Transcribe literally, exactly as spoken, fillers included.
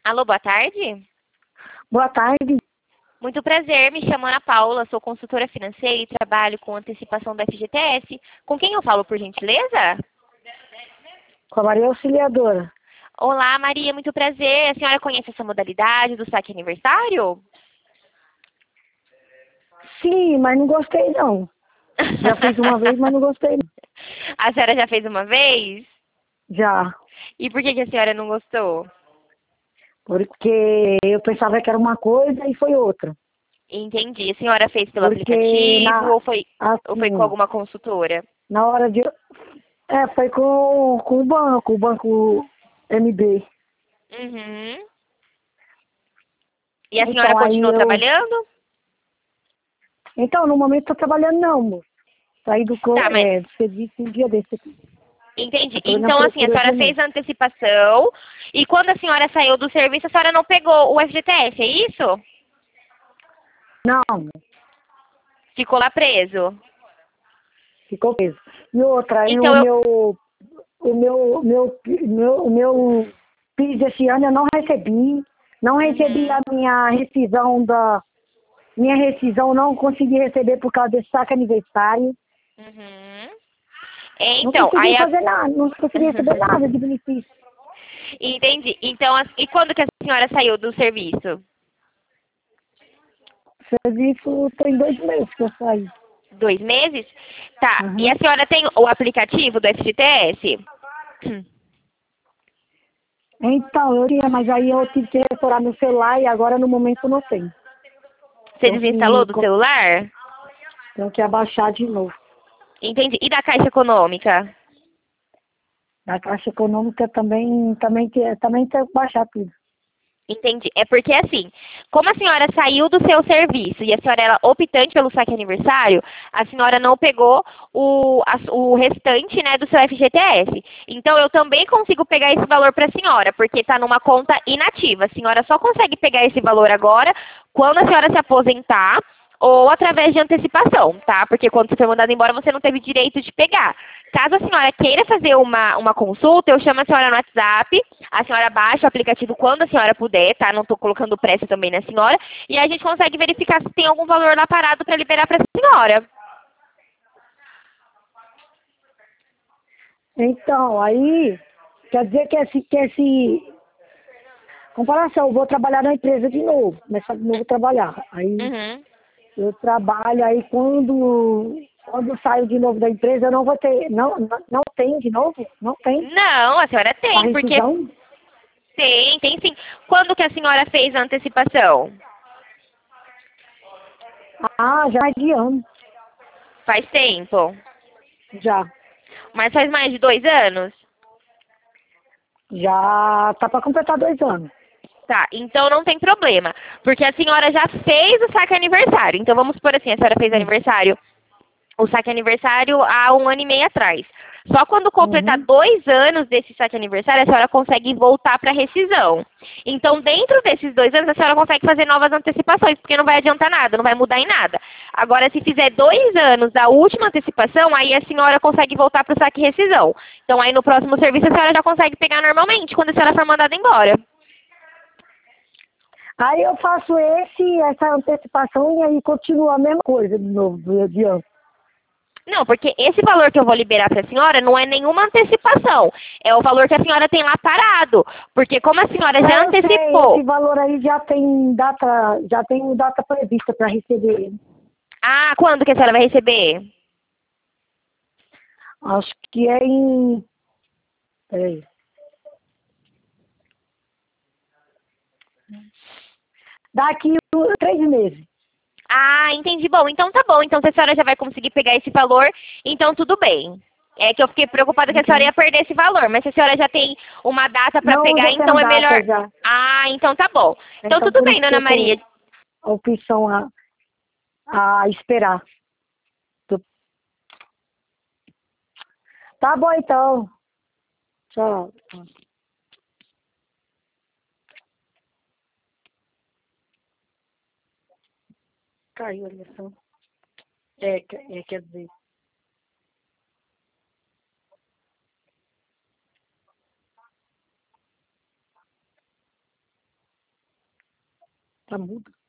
Alô, boa tarde. Boa tarde, Muito prazer, me chamo Ana Paula, sou consultora financeira e trabalho com antecipação da F G T S. Com quem eu falo, por gentileza? com a Maria Auxiliadora. Olá, Maria, muito prazer. A senhora conhece essa modalidade do saque aniversário? Sim, mas não gostei não. Já fiz uma vez, mas não gostei não. A senhora já fez uma vez? Já, E por que que a senhora não gostou? porque eu pensava que era uma coisa e foi outra. Entendi. A senhora fez pelo Porque aplicativo na, ou foi, ou foi com assim, alguma consultora? na hora de... É, foi com, com o banco, o banco M B. Uhum. E a senhora Então, aí continuou eu... trabalhando? Então, no momento tô trabalhando não, moço. Saí do, co- Tá, mas é, do serviço um dia desse aqui. entendi. Eu tô na Então, assim, a procura de senhora um fez novo. a antecipação e quando a senhora saiu do serviço, a senhora não pegou o F G T S, é isso? Não, Ficou lá preso. ficou preso. E outra, e o Então, eu... meu... O meu, meu, meu, o meu PIS esse ano eu não recebi. Não recebi a Uhum, minha rescisão da. Minha rescisão não consegui receber por causa desse saque aniversário. uhum. É, Não então, aí consegui a... fazer nada, não consegui receber nada de benefício. Entendi. Então, as- e quando que a senhora saiu do serviço? Serviço tem dois meses que eu saí. Dois meses? Tá. E a Uhum. senhora tem o aplicativo do F G T S? Então, eu tinha, mas aí eu tive que restaurar meu celular e agora no momento eu não tenho. Você Tenho desinstalou que, do celular? tenho que abaixar de novo. Entendi. E da Caixa Econômica? Da Caixa Econômica também, também, que- também tem que baixar tudo. Entendi. É porque assim, como a senhora saiu do seu serviço e a senhora era optante pelo saque aniversário, a senhora não pegou o, a- o restante, né, do seu F G T S. Então eu também consigo pegar esse valor para a senhora, porque está numa conta inativa. A senhora só consegue pegar esse valor agora quando a senhora se aposentar ou através de antecipação, tá? Porque quando você foi mandado embora, você não teve direito de pegar. Caso a senhora queira fazer uma, uma consulta, eu chamo a senhora no WhatsApp, a senhora baixa o aplicativo quando a senhora puder, tá? Não estou colocando pressa também na senhora. E a gente consegue verificar se tem algum valor lá parado para liberar para a senhora. Então, aí, quer dizer que esse, que esse, comparação, eu vou trabalhar na empresa de novo, começar de novo a trabalhar. Aí, Uhum. eu trabalho, aí quando, quando eu saio de novo da empresa, eu não vou ter, não, não, não tem de novo? Não tem Não, a senhora a tem, porque rescisão? tem, tem sim. Quando que a senhora fez a antecipação? Ah, já é de ano, Faz tempo. já. Mas faz mais de dois anos? Já tá para completar dois anos. Tá, então não tem problema. Porque a senhora já fez o saque aniversário. Então vamos supor assim, a senhora fez Hum. aniversário, o saque aniversário há um ano e meio atrás. Só quando completar Uhum. dois anos desse saque aniversário, a senhora consegue voltar para rescisão. Então, dentro desses dois anos, a senhora consegue fazer novas antecipações, porque não vai adiantar nada, não vai mudar em nada. Agora, se fizer dois anos da última antecipação, aí a senhora consegue voltar para o saque rescisão. Então, aí no próximo serviço, a senhora já consegue pegar normalmente, quando a senhora for mandada embora. Aí eu faço esse, essa antecipação e aí continua a mesma coisa de novo, de de ano. Não, porque esse valor que eu vou liberar para a senhora não é nenhuma antecipação. É o valor que a senhora tem lá parado. Porque como a senhora já É, eu sei, esse antecipou. valor aí já tem data, já tem data prevista para receber ele. Ah, quando que a senhora vai receber? Acho que é em. Peraí. Daqui uh, três meses. Ah, entendi. Bom, então tá bom. Então se a senhora já vai conseguir pegar esse valor, então tudo bem. É que eu fiquei preocupada que a senhora Uhum. ia perder esse valor, mas se a senhora já tem uma data para Não, pegar, já então tenho é melhor. data já. Ah, então tá bom. Então Então tudo por bem, isso que dona eu Maria. tenho a opção a, a esperar. Tu- Tá bom então. Tchau. Caiu a ligação. É, que- é, quer dizer. Tá mudo.